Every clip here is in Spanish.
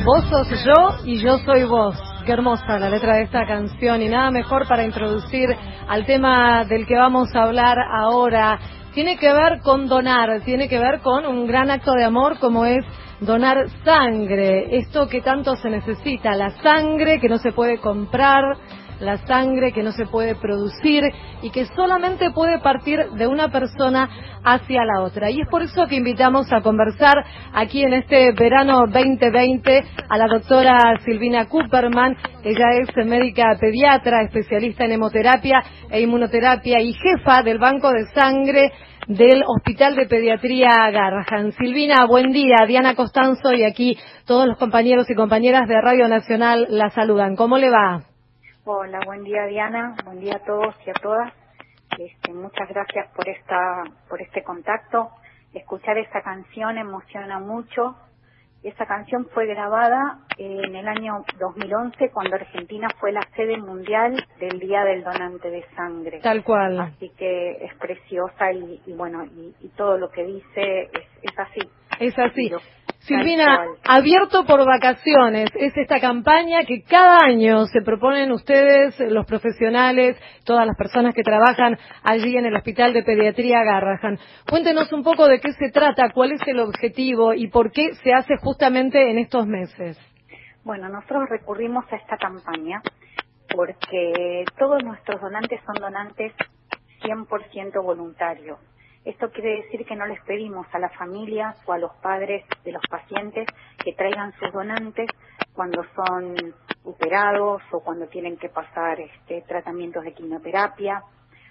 Vos sos yo y yo soy vos. Qué hermosa la letra de esta canción, y nada mejor para introducir al tema del que vamos a hablar ahora. Tiene que ver con donar, tiene que ver con un gran acto de amor como es donar sangre. Esto que tanto se necesita, la sangre que no se puede comprar, la sangre que no se puede producir y que solamente puede partir de una persona hacia la otra. Y es por eso que invitamos a conversar aquí en este verano 2020 a la doctora Silvina Cooperman. Ella es médica pediatra, especialista en hemoterapia e inmunoterapia y jefa del Banco de Sangre del Hospital de Pediatría Garrahan. Silvina, buen día. Diana Costanzo y aquí todos los compañeros y compañeras de Radio Nacional la saludan. ¿Cómo le va? Hola, buen día Diana, buen día a todos y a todas. Muchas gracias por este contacto. Escuchar esta canción emociona mucho. Esa canción fue grabada en el año 2011 cuando Argentina fue la sede mundial del Día del Donante de Sangre. Tal cual. Así que es preciosa y todo lo que dice es así. Es así. Silvina, abierto por vacaciones, es esta campaña que cada año se proponen ustedes, los profesionales, todas las personas que trabajan allí en el Hospital de Pediatría Garrahan. Cuéntenos un poco de qué se trata, cuál es el objetivo y por qué se hace justamente en estos meses. Bueno, nosotros recurrimos a esta campaña porque todos nuestros donantes son donantes 100% voluntarios. Esto quiere decir que no les pedimos a las familias o a los padres de los pacientes que traigan sus donantes cuando son operados o cuando tienen que pasar tratamientos de quimioterapia.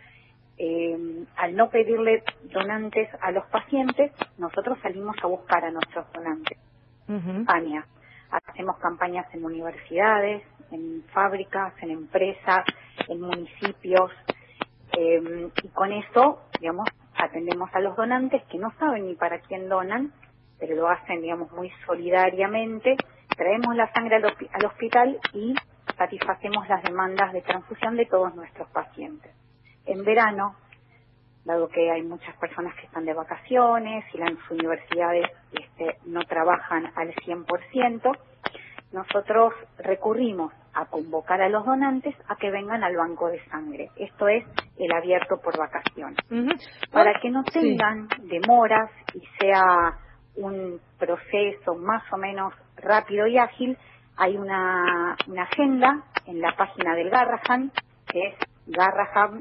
Al no pedirle donantes a los pacientes, nosotros salimos a buscar a nuestros donantes. Campañas. Hacemos campañas en universidades, en fábricas, en empresas, en municipios, y con eso, atendemos a los donantes que no saben ni para quién donan, pero lo hacen, muy solidariamente. Traemos la sangre al hospital y satisfacemos las demandas de transfusión de todos nuestros pacientes. En verano, dado que hay muchas personas que están de vacaciones y las universidades no trabajan al 100%, nosotros recurrimos a convocar a los donantes a que vengan al banco de sangre. Esto es el abierto por vacaciones. Para que no tengan demoras y sea un proceso más o menos rápido y ágil, hay una agenda en la página del Garrahan, que es Garrahan,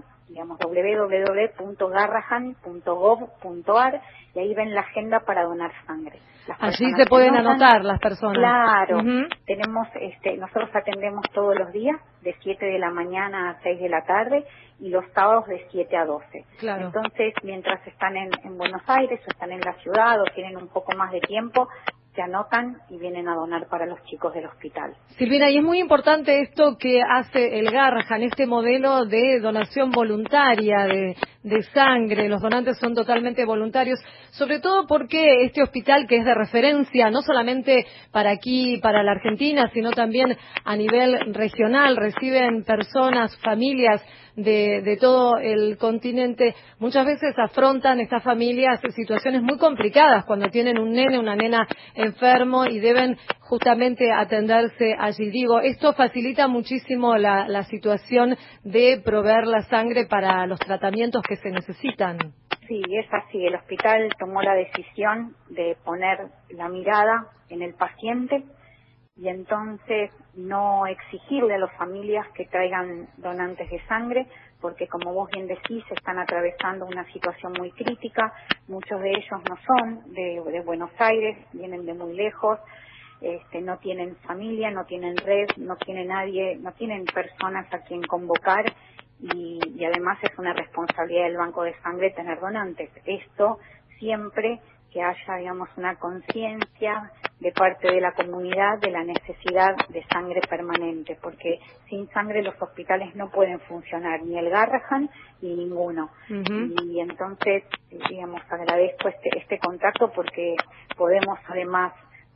www.garrahan.gov.ar, y ahí ven la agenda para donar sangre. Allí se pueden anotar las personas. Claro, tenemos, nosotros atendemos todos los días de 7 de la mañana a 6 de la tarde y los sábados de 7 a 12. Claro. Entonces, mientras están en Buenos Aires o están en la ciudad o tienen un poco más de tiempo, se anotan y vienen a donar para los chicos del hospital. Silvina, y es muy importante esto que hace el Garrahan, este modelo de donación voluntaria de sangre. Los donantes son totalmente voluntarios, sobre todo porque este hospital, que es de referencia no solamente para aquí, para la Argentina, sino también a nivel regional, reciben personas, familias de todo el continente. Muchas veces afrontan estas familias situaciones muy complicadas cuando tienen un nene, una nena enfermo y deben justamente atenderse allí. Digo, esto facilita muchísimo la situación de proveer la sangre para los tratamientos que se necesitan. Sí, es así. El hospital tomó la decisión de poner la mirada en el paciente y entonces no exigirle a las familias que traigan donantes de sangre, porque como vos bien decís, están atravesando una situación muy crítica. Muchos de ellos no son de Buenos Aires, vienen de muy lejos, no tienen familia, no tienen red, no tienen nadie, no tienen personas a quien convocar y además es una responsabilidad del Banco de Sangre tener donantes. Esto siempre que haya, una conciencia de parte de la comunidad de la necesidad de sangre permanente, porque sin sangre los hospitales no pueden funcionar, ni el Garrahan ni ninguno. Y entonces, agradezco este contacto porque podemos además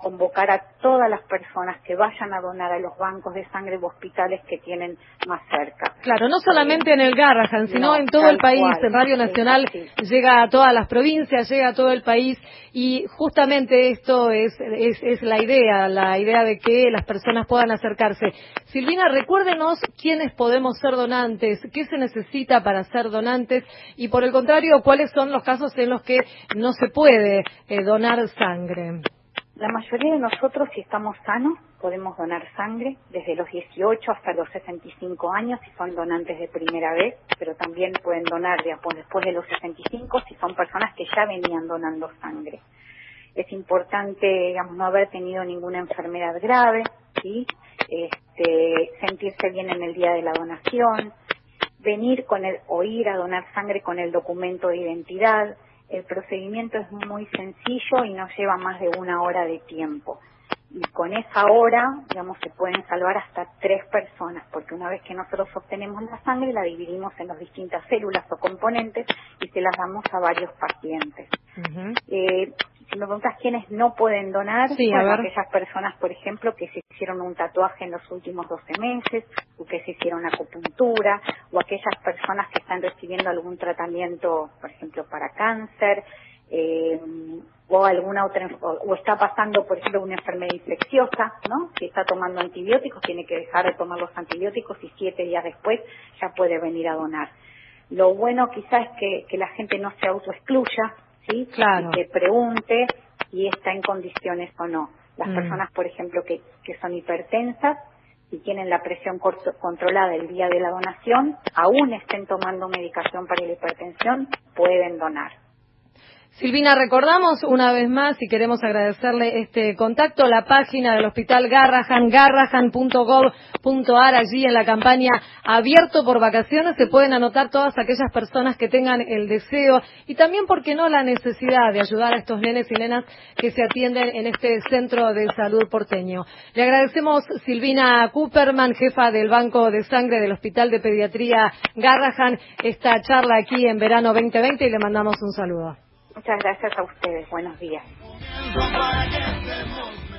convocar a todas las personas que vayan a donar a los bancos de sangre u hospitales que tienen más cerca. Claro, no solamente en el Garrahan, sino en todo el país. Cual. En Radio Nacional llega a todas las provincias, llega a todo el país, y justamente esto es la idea de que las personas puedan acercarse. Silvina, recuérdenos quiénes podemos ser donantes, qué se necesita para ser donantes, y por el contrario, cuáles son los casos en los que no se puede donar sangre. La mayoría de nosotros, si estamos sanos, podemos donar sangre desde los 18 hasta los 65 años si son donantes de primera vez, pero también pueden donar después de los 65 si son personas que ya venían donando sangre. Es importante, digamos, no haber tenido ninguna enfermedad grave, ¿sí? Sentirse bien en el día de la donación, venir o ir a donar sangre con el documento de identidad. El procedimiento es muy sencillo y no lleva más de 1 hora de tiempo. Y con esa hora, digamos, se pueden salvar hasta 3 personas, porque una vez que nosotros obtenemos la sangre, la dividimos en las distintas células o componentes y se las damos a varios pacientes. Uh-huh. Si me preguntas quiénes no pueden donar, sí, aquellas personas, por ejemplo, que se hicieron un tatuaje en los últimos 12 meses, o que se hicieron acupuntura, o aquellas personas que están recibiendo algún tratamiento, por ejemplo, para cáncer, o alguna otra, o está pasando, por ejemplo, una enfermedad infecciosa, ¿no? Si está tomando antibióticos, tiene que dejar de tomar los antibióticos y 7 días después ya puede venir a donar. Lo bueno quizás es que la gente no se autoexcluya, ¿sí? Claro. Y que pregunte si está en condiciones o no. Las personas, por ejemplo, que son hipertensas, si tienen la presión controlada el día de la donación, aún estén tomando medicación para la hipertensión, pueden donar. Silvina, recordamos una vez más, y queremos agradecerle este contacto, la página del Hospital Garrahan, garrahan.gov.ar. Allí en la campaña Abierto por Vacaciones se pueden anotar todas aquellas personas que tengan el deseo y también, ¿por qué no?, la necesidad de ayudar a estos nenes y nenas que se atienden en este centro de salud porteño. Le agradecemos, Silvina Cooperman, jefa del Banco de Sangre del Hospital de Pediatría Garrahan, esta charla aquí en verano 2020, y le mandamos un saludo. Muchas gracias a ustedes. Buenos días.